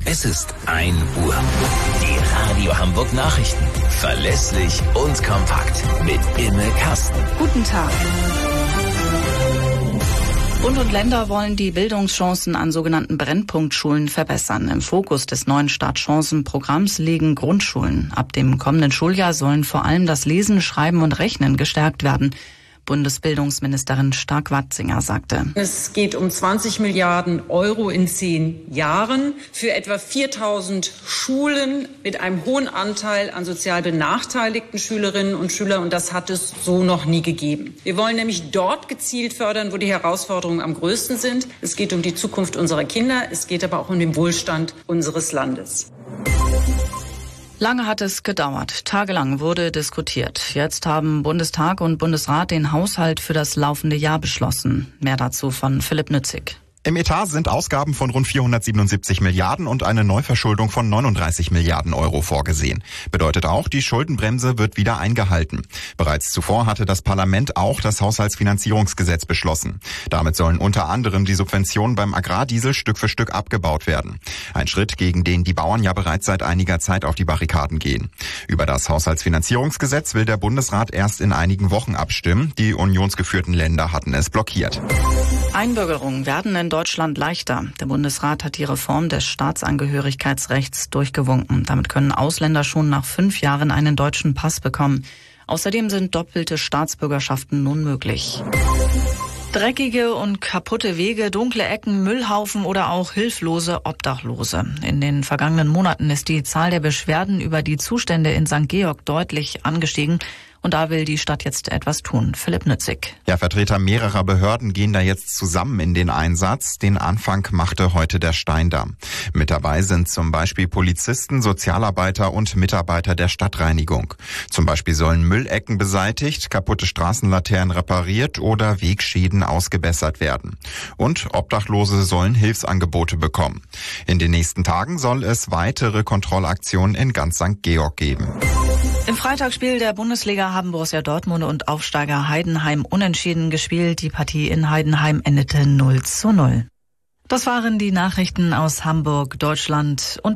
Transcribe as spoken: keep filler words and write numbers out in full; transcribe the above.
Es ist ein Uhr. Die Radio Hamburg Nachrichten. Verlässlich und kompakt. Mit Imme Kasten. Guten Tag. Bund und Länder wollen die Bildungschancen an sogenannten Brennpunktschulen verbessern. Im Fokus des neuen Startchancenprogramms liegen Grundschulen. Ab dem kommenden Schuljahr sollen vor allem das Lesen, Schreiben und Rechnen gestärkt werden. Bundesbildungsministerin Stark-Watzinger sagte: Es geht um zwanzig Milliarden Euro in zehn Jahren für etwa viertausend Schulen mit einem hohen Anteil an sozial benachteiligten Schülerinnen und Schülern. Und das hat es so noch nie gegeben. Wir wollen nämlich dort gezielt fördern, wo die Herausforderungen am größten sind. Es geht um die Zukunft unserer Kinder. Es geht aber auch um den Wohlstand unseres Landes. Lange hat es gedauert. Tagelang wurde diskutiert. Jetzt haben Bundestag und Bundesrat den Haushalt für das laufende Jahr beschlossen. Mehr dazu von Philipp Nützig. Im Etat sind Ausgaben von rund vierhundertsiebenundsiebzig Milliarden und eine Neuverschuldung von neununddreißig Milliarden Euro vorgesehen. Bedeutet auch, die Schuldenbremse wird wieder eingehalten. Bereits zuvor hatte das Parlament auch das Haushaltsfinanzierungsgesetz beschlossen. Damit sollen unter anderem die Subventionen beim Agrardiesel Stück für Stück abgebaut werden. Ein Schritt, gegen den die Bauern ja bereits seit einiger Zeit auf die Barrikaden gehen. Über das Haushaltsfinanzierungsgesetz will der Bundesrat erst in einigen Wochen abstimmen. Die unionsgeführten Länder hatten es blockiert. Einbürgerungen werden in Deutschland leichter. Der Bundesrat hat die Reform des Staatsangehörigkeitsrechts durchgewunken. Damit können Ausländer schon nach fünf Jahren einen deutschen Pass bekommen. Außerdem sind doppelte Staatsbürgerschaften nun möglich. Dreckige und kaputte Wege, dunkle Ecken, Müllhaufen oder auch hilflose Obdachlose. In den vergangenen Monaten ist die Zahl der Beschwerden über die Zustände in Sankt Georg deutlich angestiegen. Und da will die Stadt jetzt etwas tun. Philipp Nützig. Ja, Vertreter mehrerer Behörden gehen da jetzt zusammen in den Einsatz. Den Anfang machte heute der Steindamm. Mit dabei sind zum Beispiel Polizisten, Sozialarbeiter und Mitarbeiter der Stadtreinigung. Zum Beispiel sollen Müllecken beseitigt, kaputte Straßenlaternen repariert oder Wegschäden ausgebessert werden. Und Obdachlose sollen Hilfsangebote bekommen. In den nächsten Tagen soll es weitere Kontrollaktionen in ganz Sankt Georg geben. Im Freitagsspiel der Bundesliga haben Borussia Dortmund und Aufsteiger Heidenheim unentschieden gespielt. Die Partie in Heidenheim endete null zu null. Das waren die Nachrichten aus Hamburg, Deutschland und